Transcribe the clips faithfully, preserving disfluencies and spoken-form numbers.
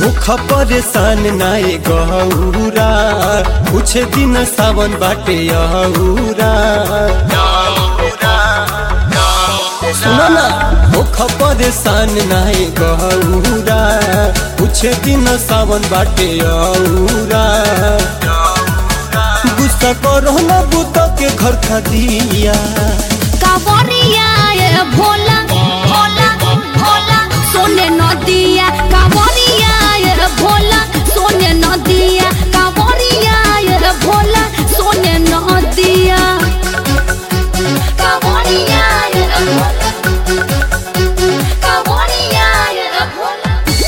भूख परेशान नाए गौरा कुछ दिन सावन बाटे अहूरा। सुनो ना भूख परेशान नाए गौरा कुछ दिन सावन बाटे अहूरा। गुस्सा करो ना बुत के घर खा दिया कावरिया ये भोला भोला भोला सोने नदिया कावरिया ये भोला सोने नदिया कावरिया ये भोला सोने नदिया कावरिया ये भोला कावरिया ये भोला।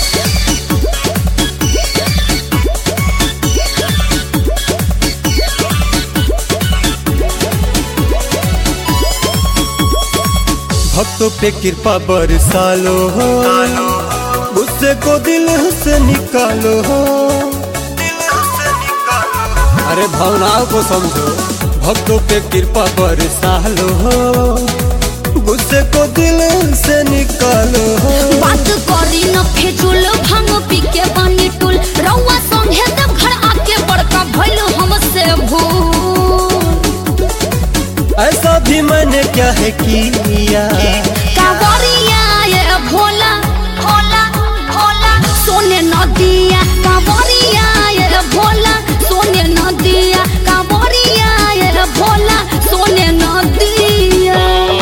भक्तों पे कृपा बरसालो हो गुस्से को दिल से निकालो हो। अरे भावनाओं को समझो भक्तों पे कृपा बरसालो हो गुस्से को दिल से निकालो हो। बात करी न फेजुल भांग पी के पानी टूल रउआ संगे जब घर आके बड़का भइल हमसे भूल। ऐसा भी मैंने क्या है किया कावरिया ये भोला भोला भोला सोने नदिया कावरिया ये भोला सोने नदिया कावरिया ये भोला सोने नदिया।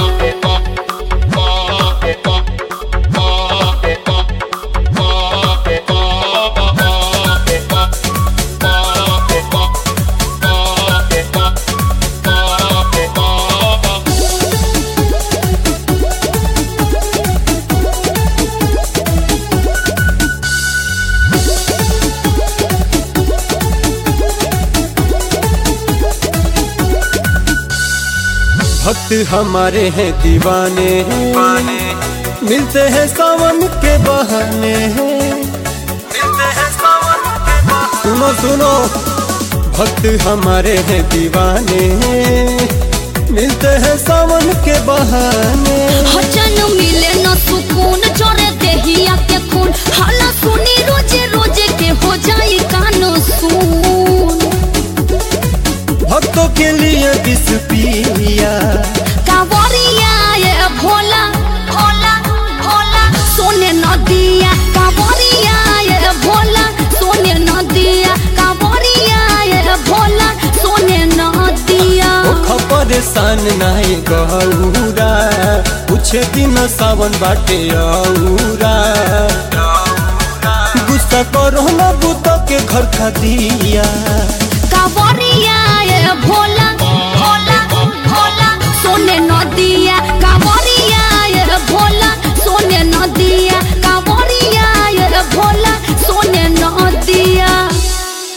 भक्त हमारे हैं दीवाने मिलते हैं सावन के बहाने मिलते हैं सावन के बहाने। सुनो सुनो भक्त हमारे हैं दीवाने मिलते हैं सावन के बहाने। हजन मिले न सुकून जोरे देहिया के खून हाला सुनी रोजे रोजे के हो जाए कानो सुन। भक्तों के लिए विष पिया कावरिया ये भोला भोला भोला सोने नदिया कावरिया ये भोला सोने नदिया कावरिया ये भोला सोने नदिया। भूख परेशान नाए गौरा कुछ दिन सावन बाटे अहूरा। गुस्सा करो ना बुत के घर खा दिया